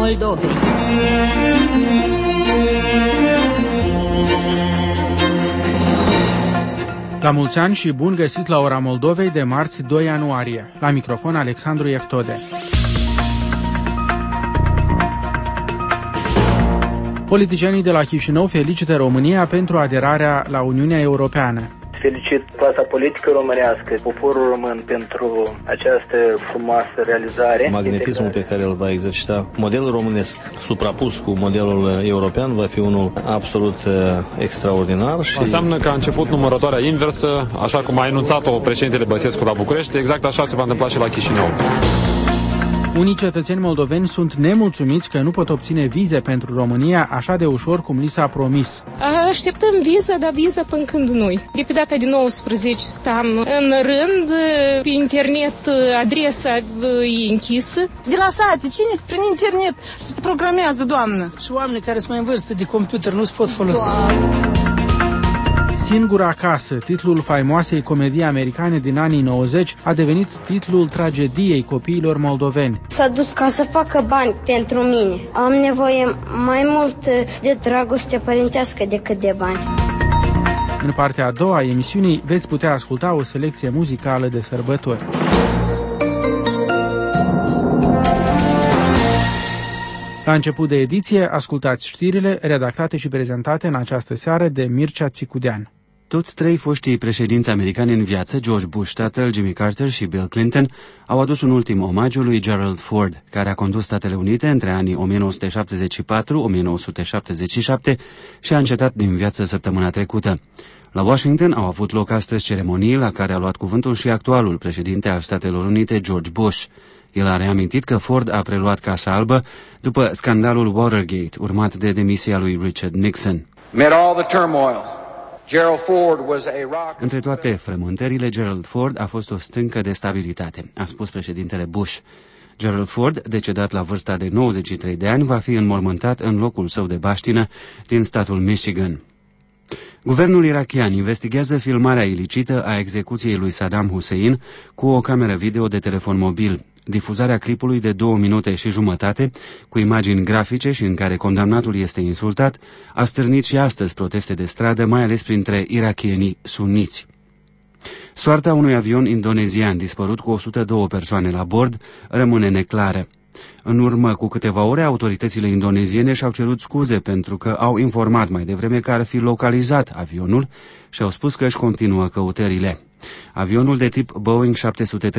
Moldovei. La mulți ani și bun găsit la Ora Moldovei de marți 2 ianuarie. La microfon Alexandru Eftode. Politicienii de la Chișinău felicită România pentru aderarea la Uniunea Europeană. Felicit clasa politică românească, poporul român pentru această frumoasă realizare. Magnetismul pe care îl va exercita modelul românesc suprapus cu modelul european va fi unul absolut extraordinar. Și înseamnă că a început numărătoarea inversă, așa cum a enunțat-o președintele Băsescu la București, exact așa se va întâmpla și la Chișinău. Unii cetățeni moldoveni sunt nemulțumiți că nu pot obține vize pentru România așa de ușor cum li s-a promis. Așteptăm viză, dar viză până când nu-i. De pe data de 19 stăm în rând, pe internet adresa e închisă. De la sate, cine prin internet se programează, doamnă? Și oamenii care sunt mai în vârstă de computer nu se pot folosi. Singur acasă, titlul faimoasei comedii americane din anii 90, a devenit titlul tragediei copiilor moldoveni. S-a dus ca să facă bani pentru mine. Am nevoie mai mult de dragoste părintească decât de bani. În partea a doua a emisiunii veți putea asculta o selecție muzicală de sărbători. La început de ediție, ascultați știrile redactate și prezentate în această seară de Mircea Țicudean. Toți trei foștii președinți americani în viață, George Bush tatăl, Jimmy Carter și Bill Clinton, au adus un ultim omagiu lui Gerald Ford, care a condus Statele Unite între anii 1974-1977 și a încetat din viață săptămâna trecută. La Washington au avut loc astăzi ceremonii la care a luat cuvântul și actualul președinte al Statelor Unite, George Bush. El a reamintit că Ford a preluat Casa Albă după scandalul Watergate, urmat de demisia lui Richard Nixon. Între toate frământările, Gerald Ford a fost o stâncă de stabilitate, a spus președintele Bush. Gerald Ford, decedat la vârsta de 93 de ani, va fi înmormântat în locul său de baștină din statul Michigan. Guvernul irakian investigează filmarea ilicită a execuției lui Saddam Hussein cu o cameră video de telefon mobil. Difuzarea clipului de 2 minute și jumătate, cu imagini grafice și în care condamnatul este insultat, a stârnit și astăzi proteste de stradă, mai ales printre irakienii suniți. Soarta unui avion indonezian dispărut cu 102 persoane la bord rămâne neclară. În urmă cu câteva ore, autoritățile indoneziene și-au cerut scuze pentru că au informat mai devreme că ar fi localizat avionul și au spus că își continuă căutările. Avionul de tip Boeing 737-400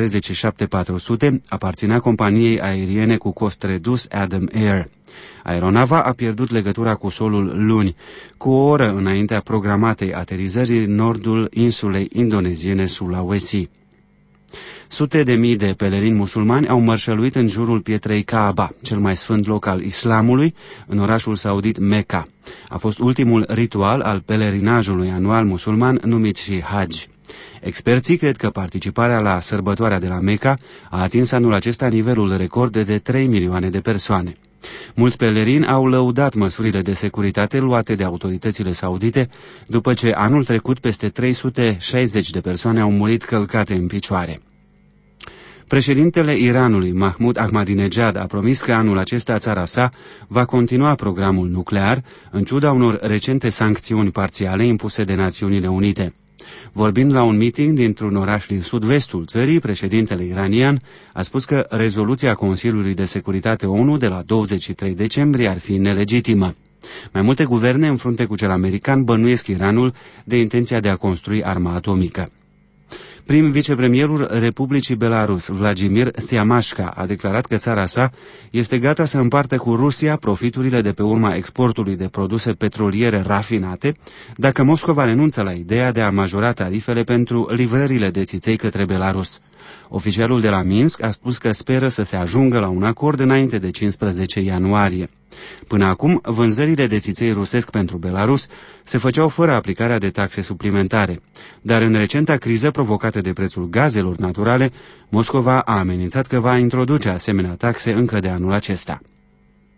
aparținea companiei aeriene cu cost redus Adam Air. Aeronava a pierdut legătura cu solul luni, cu o oră înaintea programatei aterizării în nordul insulei indoneziene Sulawesi. Sute de mii de pelerini musulmani au mărșăluit în jurul pietrei Kaaba, cel mai sfânt loc al islamului, în orașul saudit Mecca. A fost ultimul ritual al pelerinajului anual musulman numit și Hajj. Experții cred că participarea la sărbătoarea de la Mecca a atins anul acesta nivelul record de 3 milioane de persoane. Mulți pelerini au lăudat măsurile de securitate luate de autoritățile saudite, după ce anul trecut peste 360 de persoane au murit călcate în picioare. Președintele Iranului, Mahmoud Ahmadinejad, a promis că anul acesta țara sa va continua programul nuclear, în ciuda unor recente sancțiuni parțiale impuse de Națiunile Unite. Vorbind la un meeting dintr-un oraș din sud-vestul țării, președintele iranian a spus că rezoluția Consiliului de Securitate ONU de la 23 decembrie ar fi nelegitimă. Mai multe guverne, în frunte cu cel american, bănuiesc Iranul de intenția de a construi arma atomică. Prim-vicepremierul Republicii Belarus, Vladimir Siamașca, a declarat că țara sa este gata să împartă cu Rusia profiturile de pe urma exportului de produse petroliere rafinate, dacă Moscova renunță la ideea de a majora tarifele pentru livrările de țiței către Belarus. Oficialul de la Minsk a spus că speră să se ajungă la un acord înainte de 15 ianuarie. Până acum, vânzările de țiței rusesc pentru Belarus se făceau fără aplicarea de taxe suplimentare, dar în recenta criză provocată de prețul gazelor naturale, Moscova a amenințat că va introduce asemenea taxe încă de anul acesta.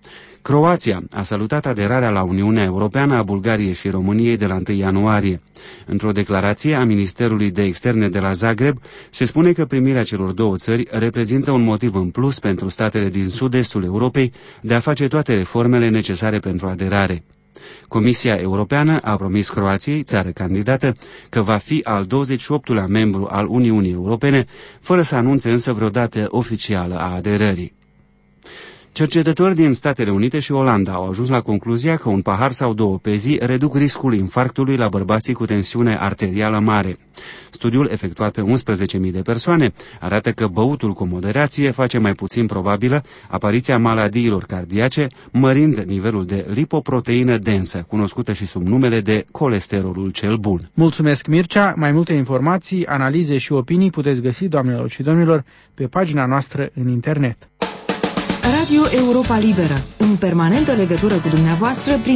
Croația a salutat aderarea la Uniunea Europeană a Bulgariei și României de la 1 ianuarie. Într-o declarație a Ministerului de Externe de la Zagreb, se spune că primirea celor două țări reprezintă un motiv în plus pentru statele din sud-estul Europei de a face toate reformele necesare pentru aderare. Comisia Europeană a promis Croației, țară candidată, că va fi al 28-lea membru al Uniunii Europene, fără să anunțe însă vreo dată oficială a aderării. Cercetători din Statele Unite și Olanda au ajuns la concluzia că un pahar sau două pe zi reduc riscul infarctului la bărbații cu tensiune arterială mare. Studiul, efectuat pe 11.000 de persoane, arată că băutul cu moderație face mai puțin probabilă apariția maladiilor cardiace, mărind nivelul de lipoproteină densă, cunoscută și sub numele de colesterolul cel bun. Mulțumesc, Mircea! Mai multe informații, analize și opinii puteți găsi, doamnelor și domnilor, pe pagina noastră în internet. Radio Europa Liberă, în permanentă legătură cu dumneavoastră prin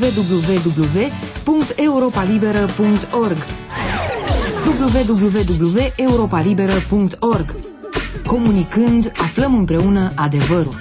www.europalibera.org www.europalibera.org. Comunicând, aflăm împreună adevărul.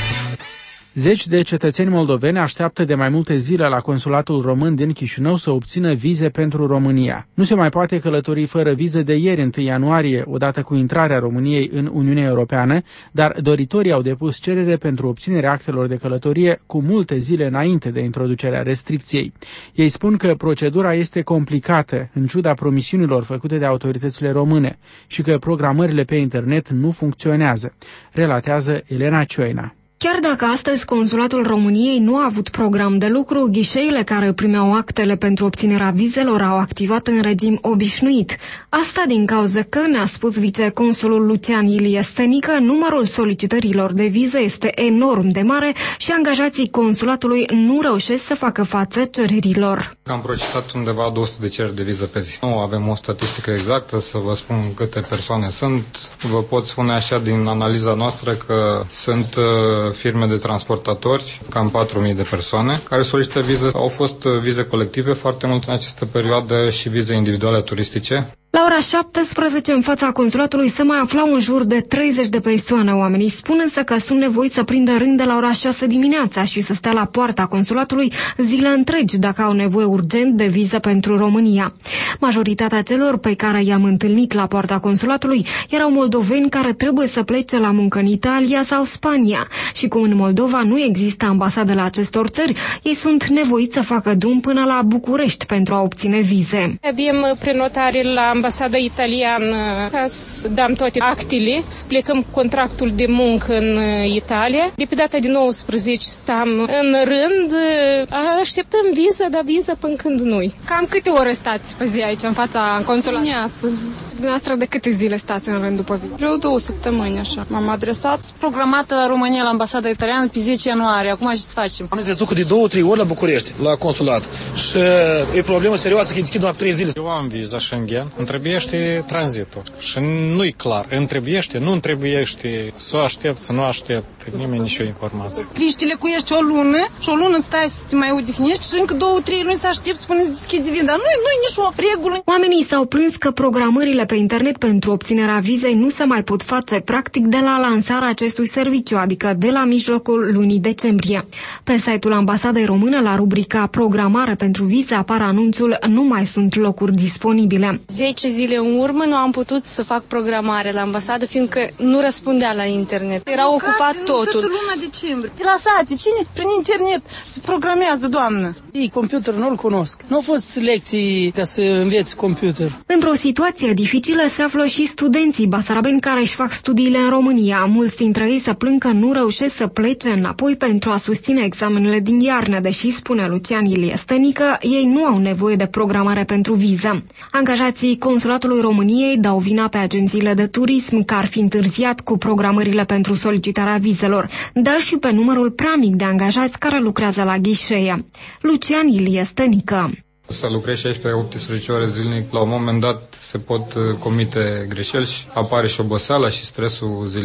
Zeci de cetățeni moldoveni așteaptă de mai multe zile la consulatul român din Chișinău să obțină vize pentru România. Nu se mai poate călători fără viză de ieri, 1 ianuarie, odată cu intrarea României în Uniunea Europeană, dar doritorii au depus cerere pentru obținerea actelor de călătorie cu multe zile înainte de introducerea restricției. Ei spun că procedura este complicată, în ciuda promisiunilor făcute de autoritățile române, și că programările pe internet nu funcționează, relatează Elena Cioina. Chiar dacă astăzi Consulatul României nu a avut program de lucru, ghișeile care primeau actele pentru obținerea vizelor au activat în regim obișnuit. Asta din cauza că, ne-a spus viceconsulul Lucian Ilie Stenică, numărul solicitărilor de vize este enorm de mare și angajații consulatului nu reușesc să facă față cererilor. Am procesat undeva 200 de cereri de viză pe zi. Nu avem o statistică exactă să vă spun câte persoane sunt. Vă pot spune așa din analiza noastră că sunt firme de transportatori, cam 4.000 de persoane, care solicită vize. Au fost vize colective foarte mult în această perioadă și vize individuale turistice. La ora 17, în fața consulatului, se mai aflau în jur de 30 de persoane. Oamenii spun însă că sunt nevoiți să prindă rând de la ora 6 dimineața și să stea la poarta consulatului zile întregi dacă au nevoie urgent de viză pentru România. Majoritatea celor pe care i-am întâlnit la poarta consulatului erau moldoveni care trebuie să plece la muncă în Italia sau Spania. Și cum în Moldova nu există ambasadă la acestor țări, ei sunt nevoiți să facă drum până la București pentru a obține vize. Avem prenotare la ambasada italiană ca să dăm toate actele, să plecăm contractul de muncă în Italia. De pe data de 19 stăm în rând, așteptăm viză, dar viză până când nu-i. Cam câte ore stați pe zi aici, în fața consulatului? Dumneavoastră de câte zile stați în rând după viză? Vreo 2 săptămâni, așa. M-am adresat. Programată la România, la ambasada italiană, pe 10 ianuarie. Acum ce să facem? Am trecut de 2-3 ori la București, la consulat. Și e problemă serioasă că deschid doar 3 zile. Eu am viza Schengen. Întrebește tranzitul. Și nu-i clar. Întrebește, nu întrebește, să aștept, să nu aștept. Nimeni nicio informație. Ești lecuiești o lună și o lună stai să te mai odihnești și încă 2-3 luni să aștept să până deschide viza. Nu-i nici o regulă. Oamenii s-au plâns că programările pe internet pentru obținerea vizei nu se mai pot face practic de la lansarea acestui serviciu, adică de la mijlocul lunii decembrie. Pe site-ul ambasadei române, la rubrica Programare pentru vize, apare anunțul "Nu mai sunt locuri disponibile". 10 zile în urmă nu am putut să fac programare la ambasadă, fiindcă nu răspundea la internet. Era ocupat totul. Toată luna decembrie. Lăsate, cine prin internet se programează, doamnă? Ei, computer nu-l cunosc. Nu au fost lecții ca să înveți computer. Într-o situație dificilă se află și studenții basarabeni care își fac studiile în România. Mulți dintre ei se plâng că nu reușesc să plece înapoi pentru a susține examenele din iarnă, deși, spune Lucian Ilie Stenică, ei nu au nevoie de programare pentru viză. Angajații Consulatului României dau vina pe agențiile de turism că ar fi întârziat cu programările pentru solicitarea vizelor, dar și pe numărul prea mic de angajați care lucrează la ghișee. Lucian Ilie Stenică. Să lucrezi 16-18 ore zilnic, la un moment dat se pot comite greșeli și apare și oboseala și stresul zilnic.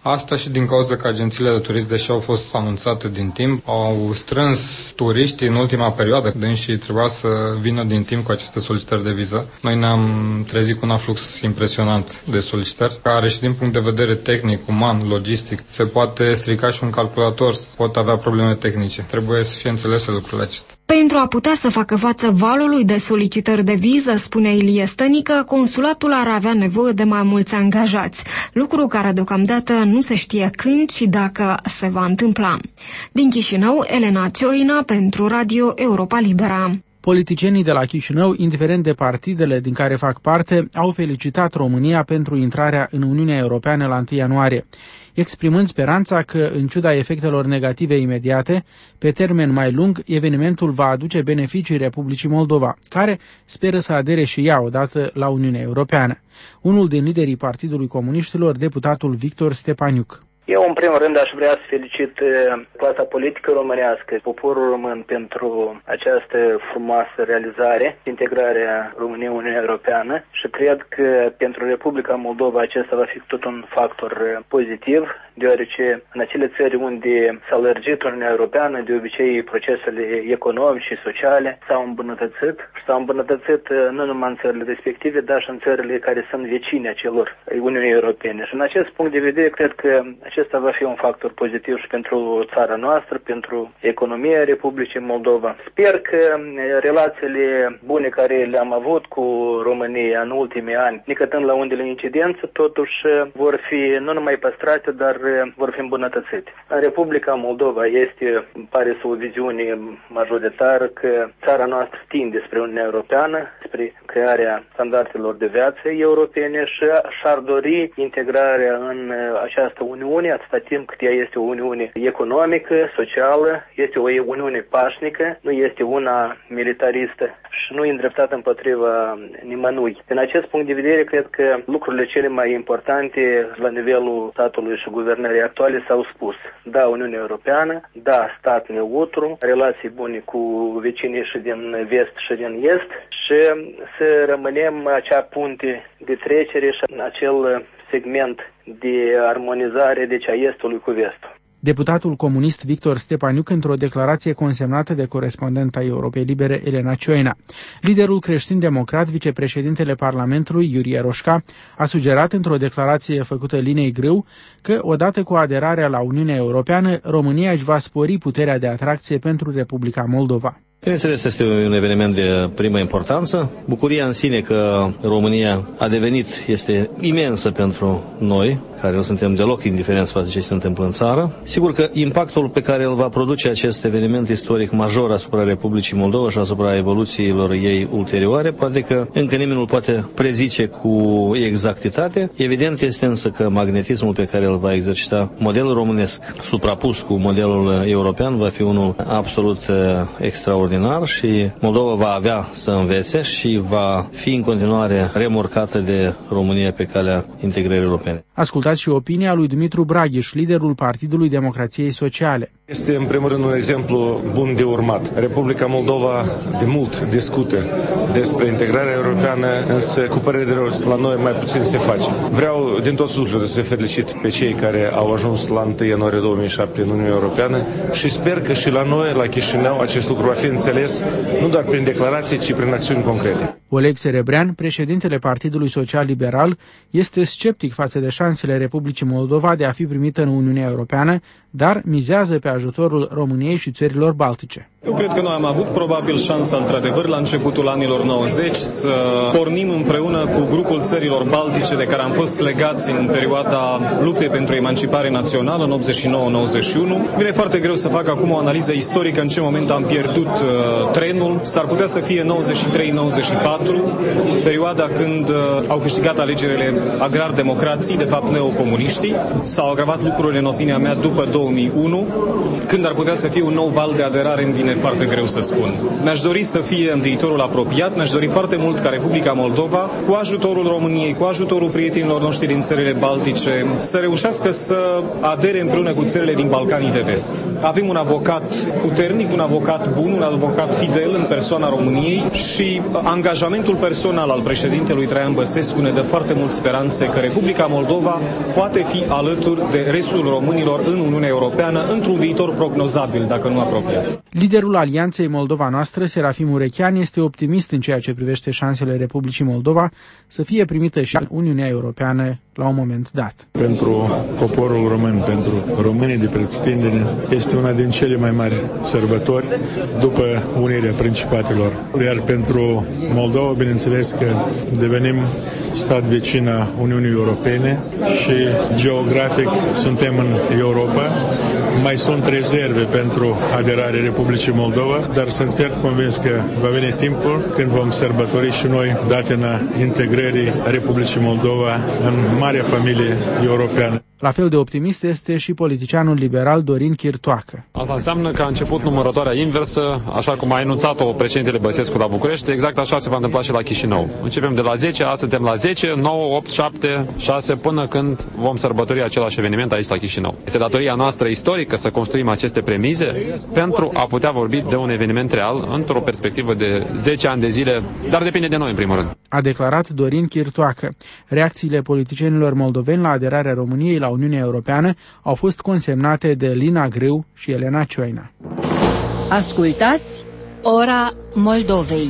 Asta și din cauza că agențiile de turism, deși au fost anunțate din timp, au strâns turiștii în ultima perioadă, dânsi trebuia să vină din timp cu aceste solicitări de viză. Noi ne-am trezit cu un aflux impresionant de solicitări, care și din punct de vedere tehnic, uman, logistic, se poate strica și un calculator, pot avea probleme tehnice. Trebuie să fie înțelese lucrurile acestea. Pentru a putea să facă față valului de solicitări de viză, spune Ilie Stănică, consulatul ar avea nevoie de mai mulți angajați, lucru care deocamdată nu se știe când și dacă se va întâmpla. Din Chișinău, Elena Cioina pentru Radio Europa Libera. Politicienii de la Chișinău, indiferent de partidele din care fac parte, au felicitat România pentru intrarea în Uniunea Europeană la 1 ianuarie, exprimând speranța că, în ciuda efectelor negative imediate, pe termen mai lung, evenimentul va aduce beneficii Republicii Moldova, care speră să adere și ea odată la Uniunea Europeană. Unul din liderii Partidului Comuniștilor, deputatul Victor Stepaniuc. Eu, în primul rând, aș vrea să felicit clasa politică românească, poporul român, pentru această frumoasă realizare, integrarea României în Uniunea Europeană, și cred că pentru Republica Moldova acesta va fi tot un factor pozitiv, deoarece în acele țări unde s-a lărgit Uniunea Europeană, de obicei procesele economice și sociale s-au îmbunătățit și s-au îmbunătățit nu numai în țările respective, dar și în țările care sunt vecine acelor Uniunii Europene. Și în acest punct de vedere, cred că acesta va fi un factor pozitiv și pentru țara noastră, pentru economia Republicii Moldova. Sper că relațiile bune care le-am avut cu România în ultimii ani, necătând la undele incidență, totuși vor fi nu numai păstrate, dar vor fi îmbunătățite. În Republica Moldova pare să o viziune majoritară că țara noastră tinde spre Uniunea Europeană, spre crearea standardelor de viață europene și și-ar dori integrarea în această Uniune atâta timp cât ea este o Uniune economică, socială, este o Uniune pașnică, nu este una militaristă și nu îndreptată împotriva nimănui. Din acest punct de vedere, cred că lucrurile cele mai importante la nivelul statului și guvernării actuale s-au spus. Da, Uniunea Europeană, da, stat neutru, relații bune cu vecinii și din vest și din est și să rămânem acea punte de trecere și acel segment de armonizare, deci a estului cu vestul. Deputatul comunist Victor Stepaniuc într-o declarație consemnată de corespondenta Europei Libere Elena Cioina. Liderul creștin-democrat, vicepreședintele Parlamentului Iurie Roșca, a sugerat într-o declarație făcută Linei Grâu că, odată cu aderarea la Uniunea Europeană, România își va spori puterea de atracție pentru Republica Moldova. Bineînțeles, este un eveniment de primă importanță. Bucuria în sine că România a devenit este imensă pentru noi, care nu suntem deloc indiferenți față de ce se întâmplă în țară. Sigur că impactul pe care îl va produce acest eveniment istoric major asupra Republicii Moldova și asupra evoluțiilor ei ulterioare, poate că încă nimeni nu poate prezice cu exactitate. Evident este însă că magnetismul pe care îl va exercita modelul românesc suprapus cu modelul european va fi unul absolut extraordinar și Moldova va avea să învețe și va fi în continuare remorcată de România pe calea integrării europene. Ascultați și opinia lui Dumitru Braghiș, liderul Partidului Democrației Sociale. Este în primul rând un exemplu bun de urmat. Republica Moldova de mult discută despre integrarea europeană, însă cu părere de rău la noi mai puțin se face. Vreau din tot sufletul să felicit pe cei care au ajuns la 1 ianuarie 2007 în Uniunea Europeană și sper că și la noi, la Chișinău, acest lucru va fi înțeles nu doar prin declarații, ci prin acțiuni concrete. Oleg Serebrean, președintele Partidului Social Liberal, este sceptic față de șansele Republicii Moldova de a fi primită în Uniunea Europeană, dar mizează pe ajutorul României și țărilor baltice. Eu cred că noi am avut probabil șansa, într-adevăr, la începutul anilor 90 să pornim împreună cu grupul țărilor baltice de care am fost legați în perioada luptei pentru emancipare națională, în 89-91. Vine foarte greu să fac acum o analiză istorică în ce moment am pierdut trenul. S-ar putea să fie 93-94, perioada când au câștigat alegerile agrar-democrații, de fapt neocomuniștii. S-au agravat lucrurile, în opinia mea, după 2001, când ar putea să fie un nou val de aderare, îmi vine foarte greu să spun. Mi-aș dori să fie în viitorul apropiat, mi-aș dori foarte mult ca Republica Moldova, cu ajutorul României, cu ajutorul prietenilor noștri din țările baltice, să reușească să adere împreună cu țările din Balcanii de Vest. Avem un avocat puternic, un avocat bun, un avocat fidel în persoana României și angajamentul Angajamentul personal al președintelui Traian Băsescu ne dă foarte mult speranțe că Republica Moldova poate fi alături de restul românilor în Uniunea Europeană într-un viitor prognozabil, dacă nu apropiat. Liderul Alianței Moldova Noastră, Serafim Urechean, este optimist în ceea ce privește șansele Republicii Moldova să fie primită și Uniunea Europeană la un moment dat. Pentru poporul român, pentru românii de pretutindeni, este una din cele mai mari sărbători după unirea principatelor. Iar pentru Moldova, bineînțeles că devenim stat vecin a Uniunii Europene și geografic suntem în Europa. Mai sunt rezerve pentru aderarea Republicii Moldova, dar sunt ferm convins că va veni timpul când vom sărbători și noi datina integrării Republicii Moldova în marea familie europeană. La fel de optimist este și politicianul liberal Dorin Chirtoacă. Asta înseamnă că a început numărătoarea inversă, așa cum a enunțat-o președintele Băsescu la București, exact așa se va întâmpla și la Chișinău. Începem de la 10, azi suntem la 10, 9, 8, 7, 6, până când vom sărbători același eveniment aici la Chișinău. Este datoria noastră istorică să construim aceste premize pentru a putea vorbi de un eveniment real într-o perspectivă de 10 ani de zile, dar depinde de noi în primul rând. A declarat Dorin Chirtoacă. Reacțiile politicienilor moldoveni la aderarea României la Uniunea Europeană au fost consemnate de Lina Grâu și Elena Cioina. Ascultați Ora Moldovei.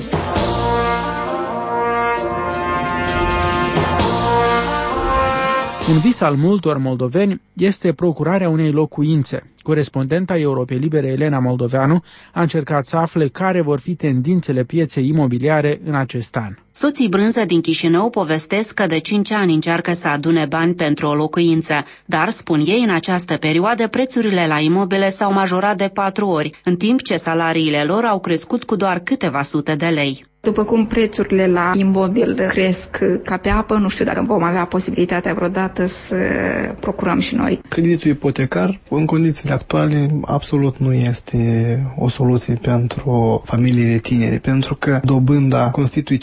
Un vis al multor moldoveni este procurarea unei locuințe. Corespondenta Europei Libere Elena Moldoveanu a încercat să afle care vor fi tendințele pieței imobiliare în acest an. Soții Brânză din Chișinău povestesc că de 5 ani încearcă să adune bani pentru o locuință, dar, spun ei, în această perioadă prețurile la imobile s-au majorat de 4 ori, în timp ce salariile lor au crescut cu doar câteva sute de lei. După cum prețurile la imobil cresc ca pe apă, nu știu dacă vom avea posibilitatea vreodată să procurăm și noi. Creditul ipotecar, în condițiile actuale, absolut nu este o soluție pentru familiile tinere, pentru că dobânda constituie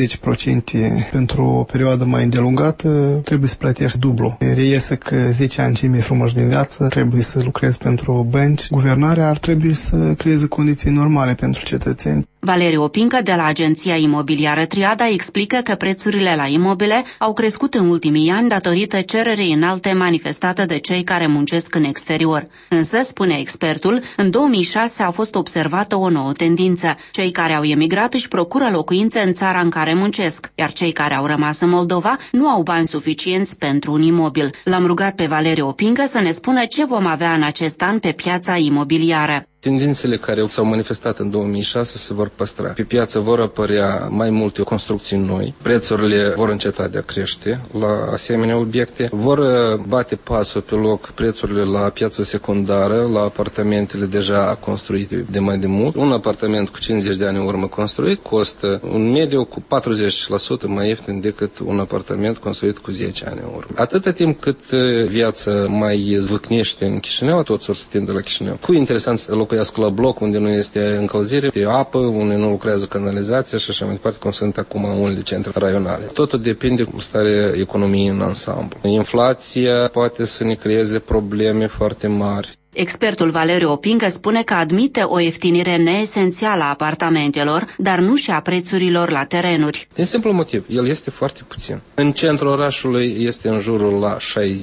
15% pentru o perioadă mai îndelungată, trebuie să plătești dublu. Reiese că 10 ani cei mai frumoși din viață trebuie să lucrezi pentru bănci. Guvernarea ar trebui să creeze condiții normale pentru cetățeni. Valeriu Opincă de la agenția imobiliară Triada explică că prețurile la imobile au crescut în ultimii ani datorită cererii înalte manifestate de cei care muncesc în exterior. Însă, spune expertul, în 2006 a fost observată o nouă tendință. Cei care au emigrat își procură locuințe în țara în care muncesc, iar cei care au rămas în Moldova nu au bani suficienți pentru un imobil. L-am rugat pe Valeriu Opincă să ne spună ce vom avea în acest an pe piața imobiliară. Tendințele care s-au manifestat în 2006 se vor păstra. Pe piață vor apărea mai multe construcții noi, prețurile vor înceta de a crește la asemenea obiecte, vor bate pasul pe loc prețurile la piața secundară, la apartamentele deja construite de mai de mult. Un apartament cu 50 de ani în urmă construit costă un mediu cu 40% mai ieftin decât un apartament construit cu 10 ani în urmă. Atâta timp cât viața mai zvâcnește în Chișinău, toți or să tindă la Chișinău. Cu interesant să locuiască la bloc unde nu este încălzire, de apă, unde nu lucrează canalizația și așa mai departe, cum sunt acum unele centre raionale. Totul depinde de starea economiei în ansamblu. Inflația poate să ne creeze probleme foarte mari. Expertul Valeriu Opincă spune că admite o ieftinire neesențială a apartamentelor, dar nu și a prețurilor la terenuri. Din simplu motiv, el este foarte puțin. În centrul orașului este în jurul la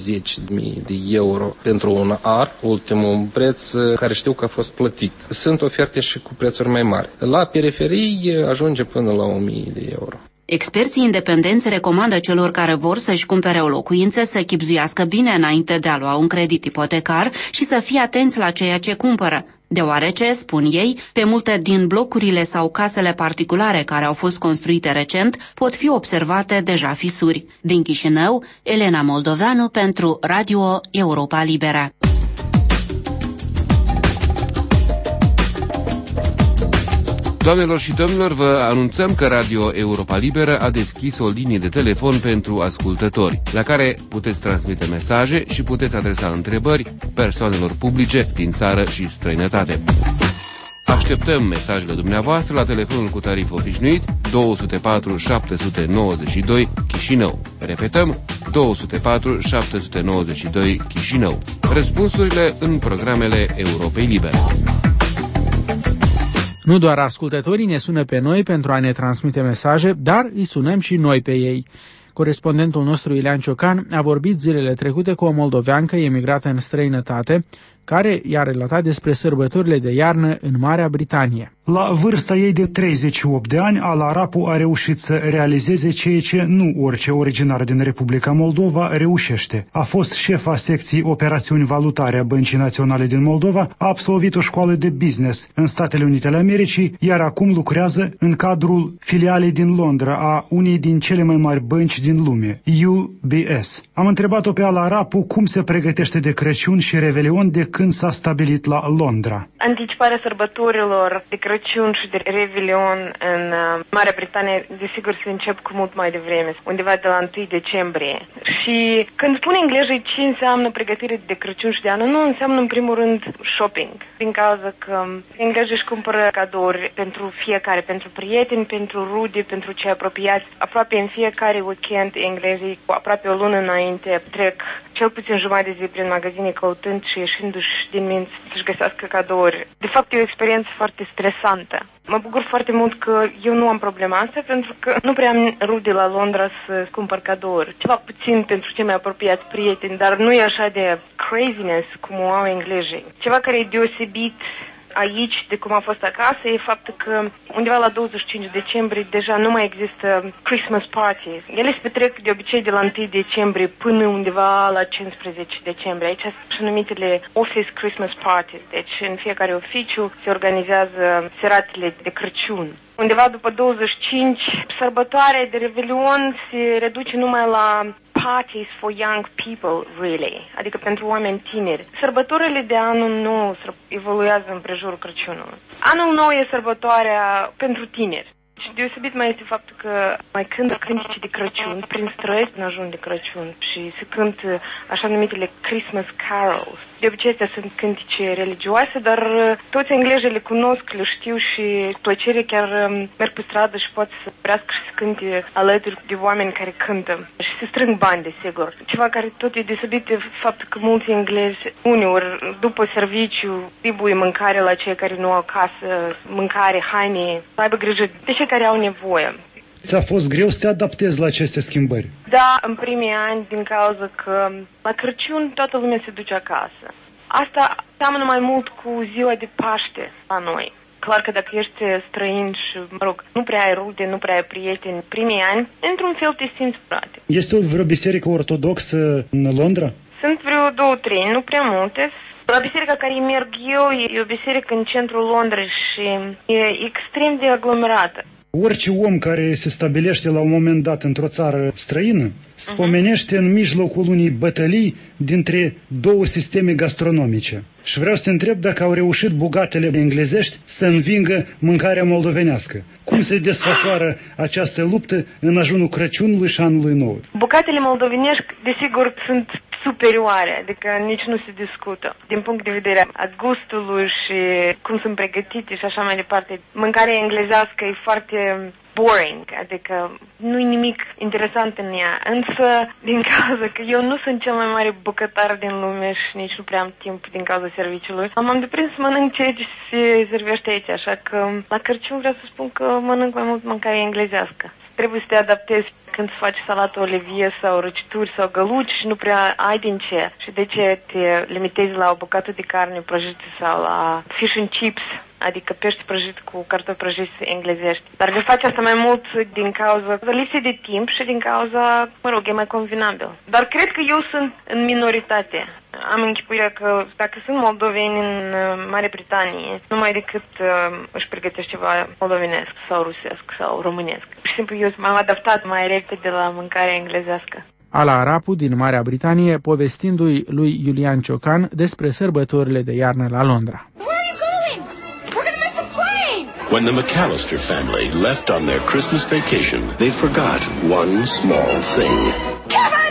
60.000 de euro pentru un ar, ultimul preț care știu că a fost plătit. Sunt oferte și cu prețuri mai mari. La periferii ajunge până la 1.000 de euro. Experții independenți recomandă celor care vor să-și cumpere o locuință să chibzuiască bine înainte de a lua un credit ipotecar și să fie atenți la ceea ce cumpără, deoarece, spun ei, pe multe din blocurile sau casele particulare care au fost construite recent pot fi observate deja fisuri. Din Chișinău, Elena Moldoveanu pentru Radio Europa Liberă. Doamnelor și domnilor, vă anunțăm că Radio Europa Liberă a deschis o linie de telefon pentru ascultători, la care puteți transmite mesaje și puteți adresa întrebări persoanelor publice din țară și străinătate. Așteptăm mesajele dumneavoastră la telefonul cu tarif obișnuit 204 792 Chișinău. Repetăm, 204 792 Chișinău. Răspunsurile în programele Europei Libere. Nu doar ascultătorii ne sună pe noi pentru a ne transmite mesaje, dar îi sunăm și noi pe ei. Corespondentul nostru Iulian Ciocan a vorbit zilele trecute cu o moldoveancă emigrată în străinătate, care i-a relatat despre sărbătorile de iarnă în Marea Britanie. La vârsta ei de 38 de ani, Ala Arapu a reușit să realizeze ceea ce nu orice originar din Republica Moldova reușește. A fost șefa secției operațiuni valutare a Băncii Naționale din Moldova, a absolvit o școală de business în Statele Unite ale Americii, iar acum lucrează în cadrul filialei din Londra a unei din cele mai mari bănci din lume, UBS. Am întrebat-o pe Ala Arapu cum se pregătește de Crăciun și Revelion de când s-a stabilit la Londra. Anticiparea sărbătorilor de Crăciun și de Revelion în Marea Britanie, desigur, se încep cu mult mai devreme, undeva de la 1 decembrie. Și când spun englezii ce înseamnă pregătire de Crăciun și de anul, nu înseamnă în primul rând shopping, din cauza că englezii își cumpără cadouri pentru fiecare, pentru prieteni, pentru rude, pentru cei apropiați. Aproape în fiecare weekend englezii, aproape o lună înainte, trec cel puțin jumătate de zi prin magazine căutând și ieșindu-și din minți să-și găsească cadouri. De fapt, e o experiență foarte stresantă. Mă bucur foarte mult că eu nu am problema asta, pentru că nu prea am rude la Londra să cumpăr cadouri. Ceva puțin pentru cei mai apropiați prieteni, dar nu e așa de craziness cum o au englezii. Ceva care e deosebit aici de cum a fost acasă e faptul că undeva la 25 decembrie deja nu mai există Christmas parties. Ele se petrec de obicei de la 1 decembrie până undeva la 15 decembrie. Aici sunt așa numitele office Christmas parties. Deci în fiecare oficiu se organizează seratele de Crăciun. Undeva după 25, sărbătoarea de Revelion se reduce numai la parties for young people, really, adică pentru oameni tineri. Sărbătorile de anul nou evoluează în prejurul Crăciunului. Anul nou e sărbătoarea pentru tineri. Și deosebit mai este faptul că mai cântă cântice de Crăciun prin străzi în ajun de Crăciun și se cântă așa numitele Christmas carols. De obicei astea sunt cântice religioase, dar toți englezii le cunosc, le știu și plăcere chiar merg pe stradă și pot să vrească și să cânte alături de oameni care cântă. Și se strâng bani, desigur. Ceva care tot e deosebit de faptul că mulți englezi uneori după serviciu distribuie mâncare la cei care nu au casă, mâncare, haine, să aibă grijă de cei care au nevoie. Ți-a fost greu să te adaptezi la aceste schimbări? Da, în primii ani, din cauza că la Crăciun toată lumea se duce acasă. Asta seamănă mai mult cu ziua de Paște la noi. Clar că dacă ești străin și, nu prea ai rude, nu prea ai prieteni în primii ani, într-un fel te simți frate. Este vreo biserică ortodoxă în Londra? Sunt vreo 2-3, nu prea multe. La biserica care merg eu e o biserică în centrul Londrei și e extrem de aglomerată. Orice om care se stabilește la un moment dat într-o țară străină spomenește în mijlocul unei bătălii dintre două sisteme gastronomice. Și vreau să te întreb dacă au reușit bugatele englezești să învingă mâncarea moldovenească. Cum se desfășoară această luptă în ajunul Crăciunului și anului nou? Bucatele moldovenești, desigur, sunt superioare, adică nici nu se discută. Din punct de vedere a gustului și cum sunt pregătite și așa mai departe, mâncarea englezească e foarte boring, adică nu-i nimic interesant în ea. Însă, din cauza că eu nu sunt cel mai mare bucătar din lume și nici nu prea am timp din cauza serviciului, m-am deprins să mănânc ceea ce se servește aici, așa că la Crăciun vreau să spun că mănânc mai mult mâncare englezească. Trebuie să te adaptezi când faci salată olivie sau răcituri sau găluci și nu prea ai din ce. Și de ce te limitezi la o bucată de carne prăjită sau la fish and chips, adică pește prăjit cu cartofi prăjiți englezești. Dar le faci asta mai mult din cauza lipsei de timp și din cauza, e mai convenabil. Dar cred că eu sunt în minoritate. Am închipuirea că dacă sunt moldoveni în Marea Britanie, numai decât își pregătesc ceva moldovenesc sau rusesc sau românesc. Pur și simplu eu m-am adaptat mai repede la mâncarea englezească. Ala Arapu din Marea Britanie povestindu-i lui Iulian Ciocan despre sărbătorile de iarnă la Londra. When the McAllister family left on their Christmas vacation, they forgot one small thing. Kevin!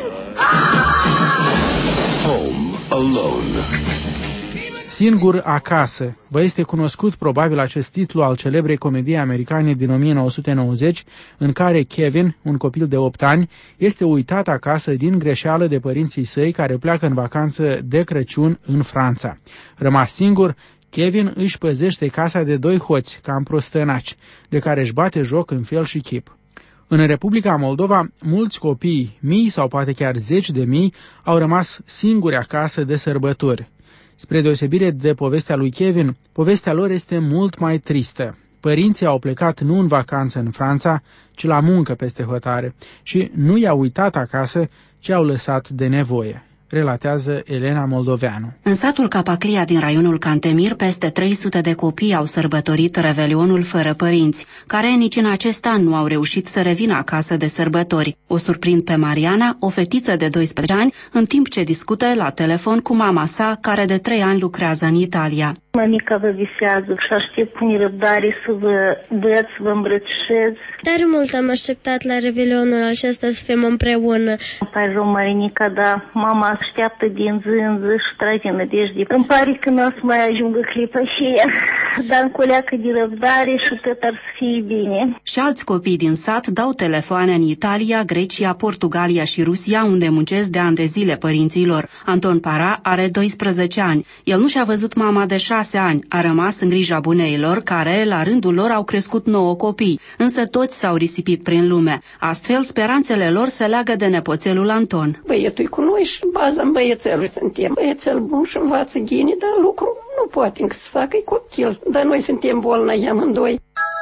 Home alone. Singur acasă. Vă este cunoscut probabil acest titlu al celebrei comedii americane din 1990, în care Kevin, un copil de 8 ani, este uitat acasă din greșeală de părinții săi care pleacă în vacanță de Crăciun în Franța. Rămas singur, Kevin își păzește casa de 2 hoți, cam prostănaci, de care își bate joc în fel și chip. În Republica Moldova, mulți copii, mii sau poate chiar 10.000, au rămas singuri acasă de sărbători. Spre deosebire de povestea lui Kevin, povestea lor este mult mai tristă. Părinții au plecat nu în vacanță în Franța, ci la muncă peste hotare și nu i-au uitat acasă, ci au lăsat de nevoie, relatează Elena Moldoveanu. În satul Capaclia din raionul Cantemir, peste 300 de copii au sărbătorit Revelionul fără părinți, care nici în acest an nu au reușit să revină acasă de sărbători. O surprind pe Mariana, o fetiță de 12 ani, în timp ce discută la telefon cu mama sa, care de 3 ani lucrează în Italia. Mămica vă visează și aștept cu nerăbdare să vă văd, să vă îmbrățișez. Tare mult am așteptat la Revelionul acesta să fim împreună. Îmi pare rău, Marinica, dar mama așteaptă din zi în zi și trage nădejde. Îmi pare că nu o să mai ajungă clipa aceea, dar în coleacă de răbdare și tot ar să fie bine. Și alți copii din sat dau telefoane în Italia, Grecia, Portugalia și Rusia, unde muncesc de ani de zile părinților. Anton Para are 12 ani. El nu și-a văzut mama de 6 ani, a rămas în grija buneilor, care, la rândul lor, au crescut 9 copii, însă toți s-au risipit prin lume. Astfel, speranțele lor se leagă de nepoțelul Anton. Băietul cu noi și baza în băiețelul suntem. Băiețel bun și învață ghini, dar lucru nu poate încă să facă, e copil. Dar noi suntem bolnavi amândoi.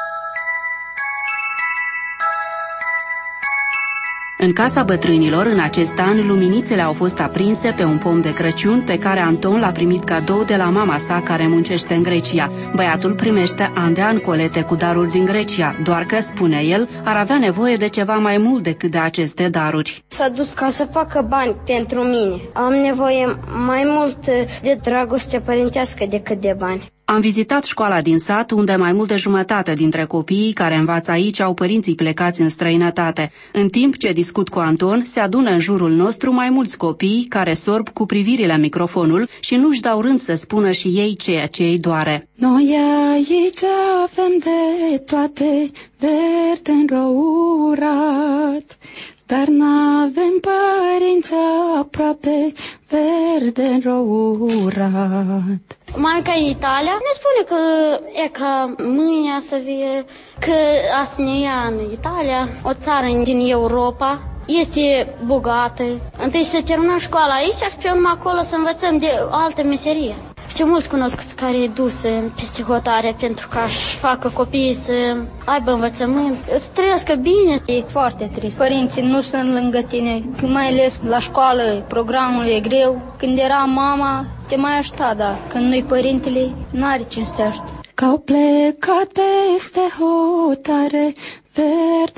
În casa bătrânilor, în acest an, luminițele au fost aprinse pe un pom de Crăciun pe care Anton l-a primit cadou de la mama sa care muncește în Grecia. Băiatul primește an de an colete cu daruri din Grecia, doar că, spune el, ar avea nevoie de ceva mai mult decât de aceste daruri. S-a dus ca să facă bani pentru mine. Am nevoie mai mult de dragoste părintească decât de bani. Am vizitat școala din sat, unde mai mult de jumătate dintre copiii care învață aici au părinții plecați în străinătate. În timp ce discut cu Anton, se adună în jurul nostru mai mulți copii care sorb cu privirile microfonul și nu-și dau rând să spună și ei ceea ce îi doare. Noi aici avem de toate, verde înrourat, dar n-avem părinți aproape, verde înrourat. Maica în Italia ne spune că e ca mâine să fie, că a să ne ia în Italia, o țară din Europa, este bogată. Întâi să terminăm școala aici și pe urmă acolo să învățăm de altă meserie. Și mulți cunoscuți care e dus peste hotare pentru ca să facă copiii să aibă învățământ, să trăiască bine. E foarte trist. Părinții nu sunt lângă tine, mai ales la școală programul e greu. Când era mama, te mai aștepta, dar când nu-i părintele, n-are cine să te aștepte. Că-au plecat peste hotare, verde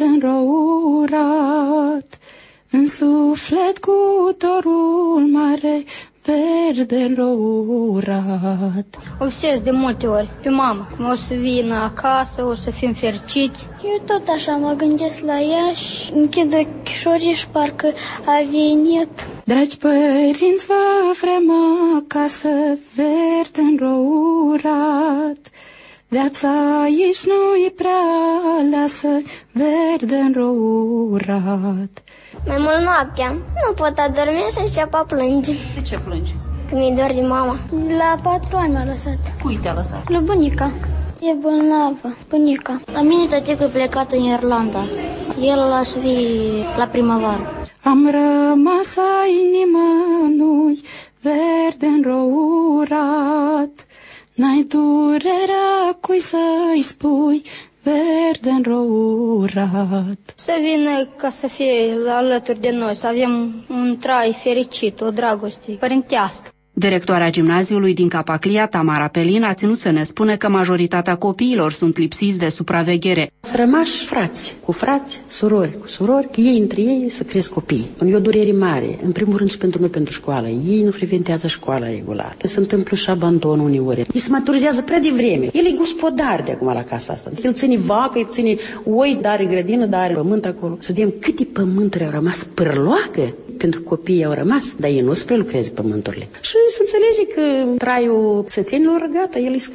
înrourat, în suflet cu dorul mare, verde înrourat. Obses de multe ori pe mama. O să vină acasă, o să fim fericiți. Eu tot așa mă gândesc la ea și închid ochișorii și parcă a venit. Dragi părinți, vă vrem acasă, verde înrourat. Viața aici nu-i prea aleasă, verde înrourat. Mai mult noaptea. Nu pot adormi și încep a plânge. De ce plângi? Când mi-e dor de mama. La 4 ani m-a lăsat. Cui te-a lăsat? La bunica. E bolnavă, bunica. La mine tăticul e plecat în Irlanda. El o să fie la primăvară. Am rămas ai nimănui, verde înrourat. N-ai durerea cui să-i spui, verde înrourat. Să vină ca să fie alături de noi, să avem un trai fericit, o dragoste părintească. Directoarea gimnaziului din Capaclia, Tamara Pelin, a ținut să ne spune că majoritatea copiilor sunt lipsiți de supraveghere. Să rămași frați, cu frați, surori, cu surori, că ei între ei să cresc copii. E o durere mare, în primul rând și pentru noi, pentru școală. Ei nu frecventează școala regulată. Se întâmplă și abandon uneori. Ei se maturizează prea devreme. El e gospodar de acum la casa asta. El ține vacă, îi ține oi, dar în grădină, dar pământ acolo. Să vedem câte pământuri au rămas pârloacă pentru copiii au rămas, dar ei nu se prelucreze pământurile. Și se înțelege că traiul sătenilor, gata, el e scăzut.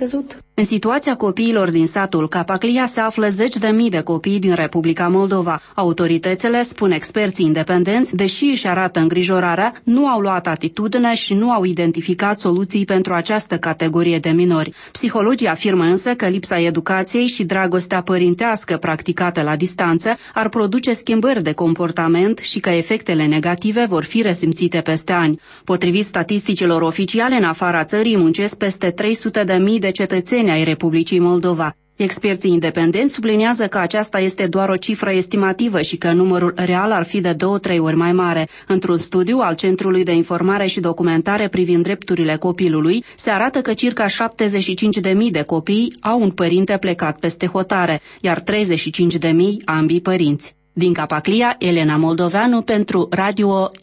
În situația copiilor din satul Capaclia se află zeci de mii de copii din Republica Moldova. Autoritățile, spun experții independenți, deși își arată îngrijorarea, nu au luat atitudine și nu au identificat soluții pentru această categorie de minori. Psihologii afirmă însă că lipsa educației și dragostea părintească practicată la distanță ar produce schimbări de comportament și că efectele negative vor fi resimțite peste ani. Potrivit statisticilor oficiale, în afara țării muncesc peste 300.000 de cetățeni ai Republicii Moldova. Experții independenți subliniază că aceasta este doar o cifră estimativă și că numărul real ar fi de 2-3 ori mai mare. Într-un studiu al Centrului de Informare și Documentare privind drepturile copilului, se arată că circa 75.000 de copii au un părinte plecat peste hotare, iar 35.000 ambii părinți. Din Capaclia, Elena Moldoveanu pentru Radio